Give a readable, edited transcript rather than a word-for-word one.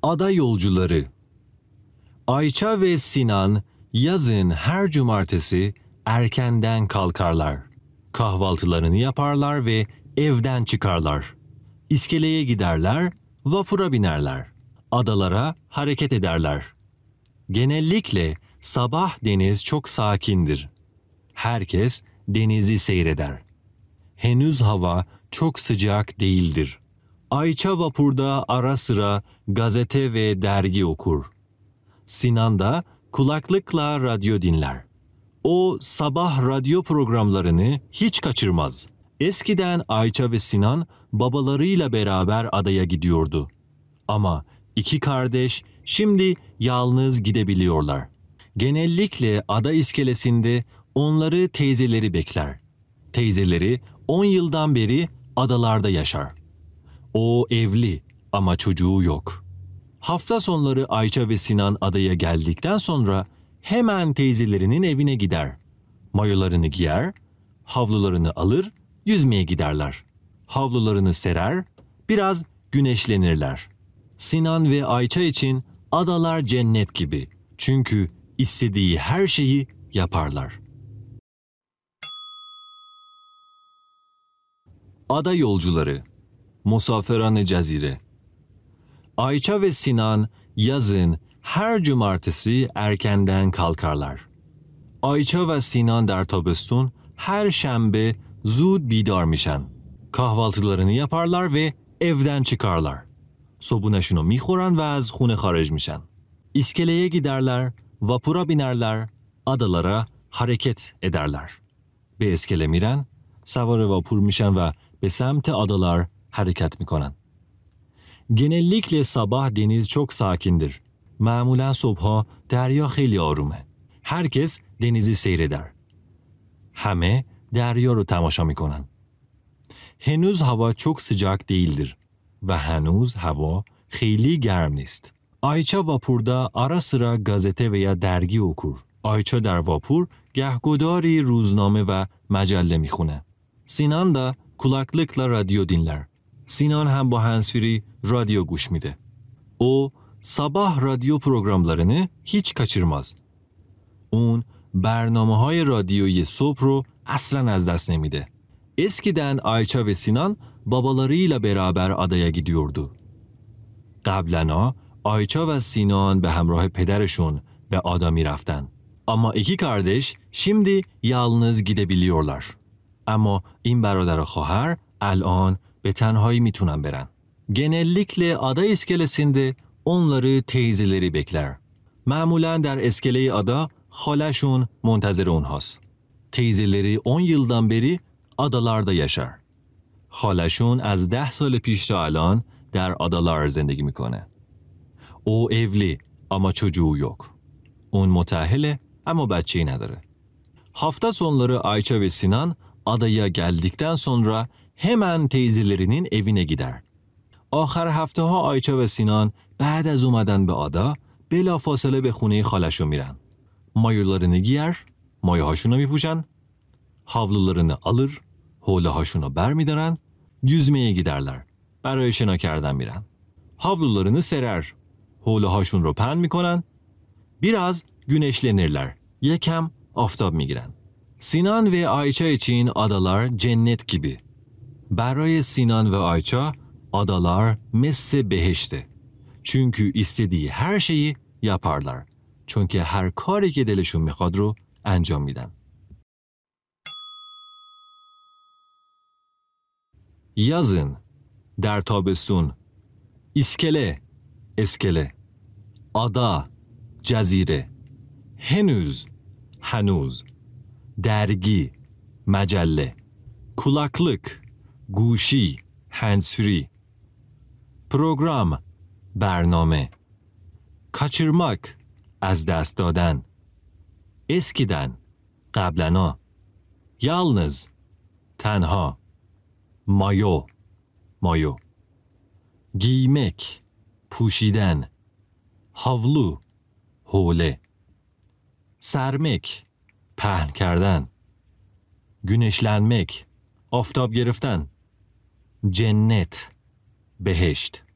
Ada yolcuları. Ayça ve Sinan yazın her cumartesi erkenden kalkarlar. Kahvaltılarını yaparlar ve evden çıkarlar. İskeleye giderler, vapura binerler. Adalara hareket ederler. Genellikle sabah deniz çok sakindir. Herkes denizi seyreder. Henüz hava çok sıcak değildir. Ayça vapurda ara sıra gazete ve dergi okur. Sinan da kulaklıkla radyo dinler. O sabah radyo programlarını hiç kaçırmaz. Eskiden Ayça ve Sinan babalarıyla beraber adaya gidiyordu. Ama iki kardeş şimdi yalnız gidebiliyorlar. Genellikle ada iskelesinde onları teyzeleri bekler. Teyzeleri 10 yıldan beri adalarda yaşar. O evli ama çocuğu yok. Hafta sonları Ayça ve Sinan adaya geldikten sonra hemen teyzelerinin evine gider. Mayolarını giyer, havlularını alır, yüzmeye giderler. Havlularını serer, biraz güneşlenirler. Sinan ve Ayça için adalar cennet gibi. Çünkü istediği her şeyi yaparlar. Ada yolcuları. Musafiran-ı Cezire. Ayça ve Sinan yazın her cumartesi erkenden kalkarlar. Ayça ve Sinan der tabestun her şembe zud bidar mişen. Kahvaltılarını yaparlar ve evden çıkarlar. Sobunashunu mikhoran ve az khune kharaj mişen. İskeleye giderler, vapura binerler, adalara hareket ederler. Be iskele miren, savar vapur mişen ve be semt adalar hareket mikonan. Genellikle sabah deniz çok sakindir. Mamulen sobha derya kheli arume. Herkes denizi seyreder. Hame derya ro tamaşa mikonan. Henüz hava çok sıcak değildir ve henüz hava kheli germ nist. Ayça vapurda ara sıra gazete veya dergi okur. Ayça der vapur gahgodari ruzname ve macalle mikhune. Sinan da kulaklıkla radyo dinler. Sinan hem bu handsfree radyo guş mide. O sabah radyo programlarını hiç kaçırmaz. اون برنامه‌های رادیویی صبح رو اصلاً از دست نمیده. Eskiden Ayça ve Sinan babalarıyla beraber adaya gidiyordu. قبلاً Ayça ve Sinan به همراه پدرشون به ada میرفتن. Ama iki kardeş şimdi yalnız gidebiliyorlar. Ama این برادر خواهر الان به تنهایی میتونن برن. Genellikle ada iskelesinde onları teyzeleri bekler. Mamulen der iskele ada خالشون منتظر اونهاست. teyzeleri 10 yıldan beri adalarda yaşar. خالشون از 10 سال پیش تا الان در adalar زندگی میکنه. O evli ama çocuğu yok. اون متأهله ama بچه‌ای نداره. Hafta sonları Ayça ve Sinan adaya geldikten sonra hemen teyzelerinin evine gider. آخر هفته ها آیچا و سینان بعد از اومدن به آدا بلافاصله به خونه خالشون میرن. مایوlarını giyer, mayoهاشونو میپوشن, havlularını alır, حولهاشونو برمیدارن, yüzmeye giderler. برای شنا کردن میرن. havlularını serer, حولهاشون رو پهن میکنن, biraz güneşlenirler, yekem آفتاب میگیرن. Sinan ve Ayça için adalar cennet gibi. برای سینان و آیچا adalar مثل بهشته. Çünkü istediği her şeyi yaparlar. Çünkü her کاری که دلشون میخواد رو انجام میدن. yazın, در تابستون, iskele, eskele, ada, جزیره, henüz, هنوز, dergi, مجله, kulaklık, گوشی, handsfree, program, برنامه, kaçırmak, از دست دادن, eskiden, قبلنا, yalnız, تنها, مایو, مایو, giymek, پوشیدن, havlu, حوله, sermek, پهن کردن, güneşlenmek, آفتاب گرفتن, cennet, بهشت.